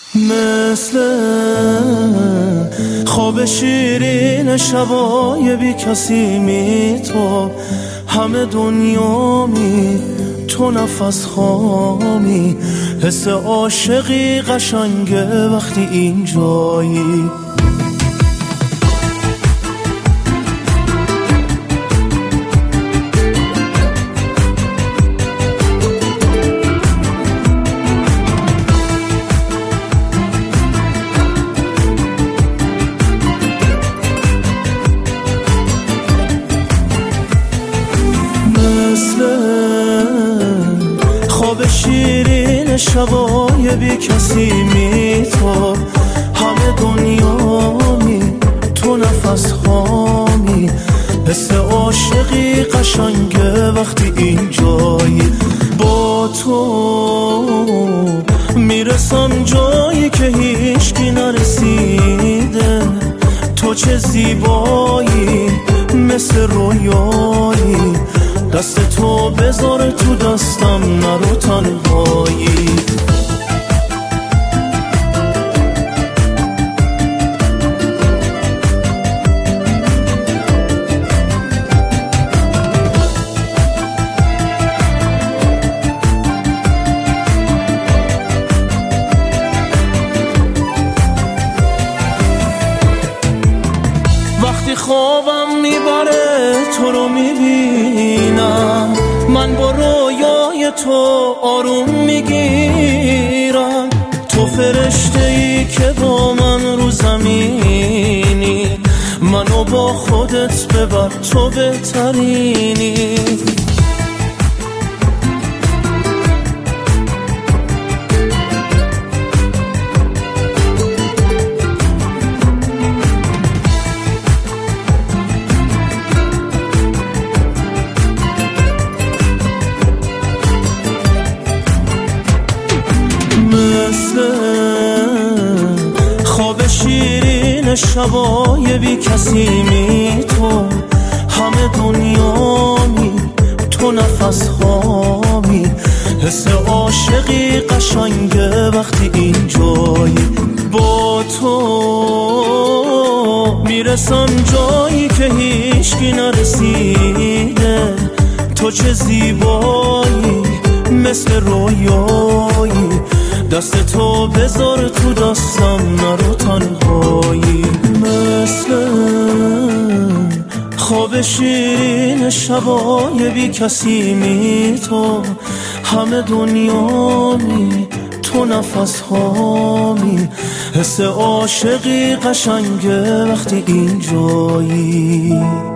مثل خواب شیرین شبای بی کسی می تو همه دنیامی، تو نفس خامی، حس عاشقی قشنگه وقتی اینجایی. خواب شیرین شبای بی کسی می تو همه دنیامی، تو نفس خامی، حس عاشقی قشنگه وقتی اینجایی. با تو میرسم جایی که هیچکی نرسیده، تو چه زیبایی مثل رویایی، دست تو بذار تو دستم نرو تنهایی. وقتی خوابم میبره تو رو میبینم، من با رویای تو آروم میگیرم. تو فرشته ای که با من رو زمینی، منو با خودت ببر تو بهترینی. خواب شیرین شبای بی کسی می تو همه دنیامی، تو نفس خامی، حس عاشقی قشنگه وقتی اینجایی. با تو میرسم جایی که هیچکی نرسیده، تو چه زیبایی مثل رویایی، دست تو بذار تو دستم نرو تنهایی. مثل خواب شیرین شبای بی کسی می تو همه دنیامی، تو نفس خامی، حس عاشقی قشنگه وقتی اینجایی.